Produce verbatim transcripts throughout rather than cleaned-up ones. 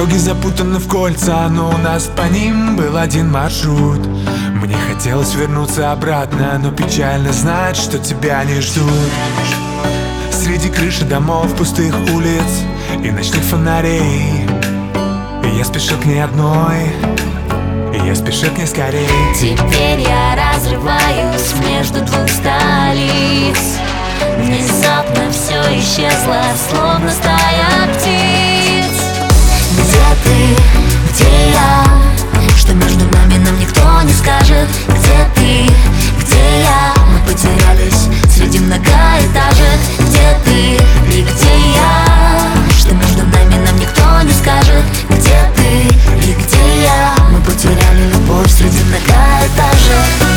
Дороги запутаны в кольца, но у нас по ним был один маршрут. Мне хотелось вернуться обратно, но печально знать, что тебя не ждут. Среди крыши домов, пустых улиц и ночных фонарей я спешу к ней одной, я спешу к ней скорей. Теперь я разрываюсь между двух столиц. Внезапно все исчезло, словно стая птиц. Где ты, где я? Что между нами, нам никто не скажет. Где ты, где я? Мы потерялись среди многоэтажек. Где ты и где я? Что между нами, нам никто не скажет. Где ты и где я? Мы потеряли любовь среди многоэтажек.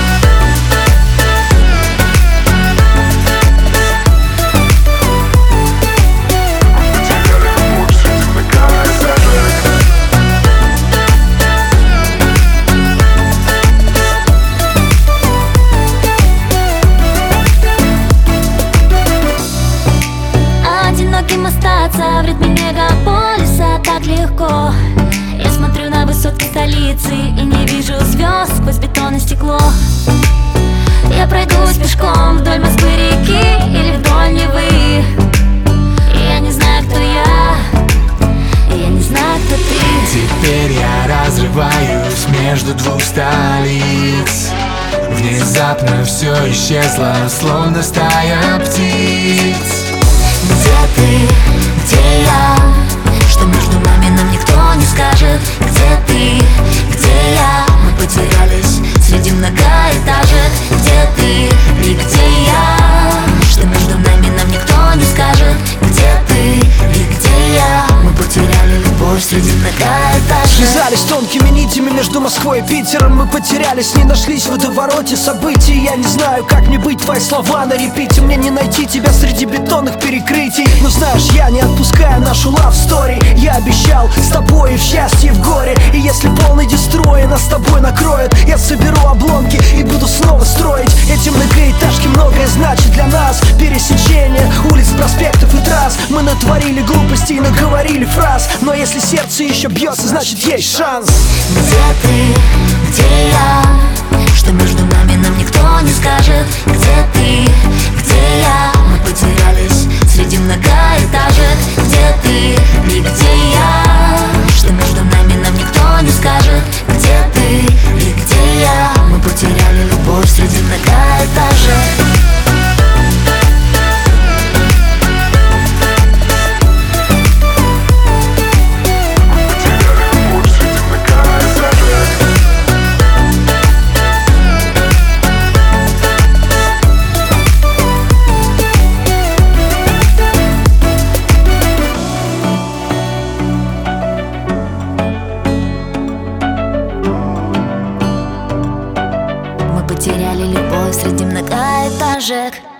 Одиноким остаться в ритме мегаполиса так легко. Я смотрю на высотки столицы и не вижу звезд сквозь бетон и стекло. Я пройдусь пешком вдоль Москвы-реки или вдоль Невы. Я не знаю, кто я, я не знаю, кто ты. Теперь я разрываюсь между двух столиц. Внезапно все исчезло, словно стая птиц. Где ты, где я? Что между нами, нам никто не скажет. Где ты, где я? Мы потерялись среди многоэтажек. Где ты и где я? Что между нами, нам никто не скажет. Где ты и где я? Мы потеряли любовь среди многоэтажек. Связались тонкими нитями между Москвой и Питером. Мы потерялись, не нашлись в водовороте событий. Я не знаю, как мне быть, твои слова на репите. Мне не найти тебя среди бетонных перекрытий. Но знаешь, я не отпускаю нашу love story. Я обещал с тобой и в счастье, и в горе. И если полный дестрой нас с тобой накроет, я соберу обломки и буду снова строить. Эти многоэтажки многое значит для нас. Пересечение улиц, проспектов и трасс. Мы натворили глупостей и наговорили фраз. Но если сердце еще бьется, значит есть шанс. Где ты, где я? Что между нами, нам никто не скажет. Где ты, где я? Мы потерялись среди многоэтажек. Где ты и где я? Что между нами, нам никто не скажет. Где ты и где я? Мы потеряли любовь среди многоэтажек. Потеряли любовь среди многоэтажек.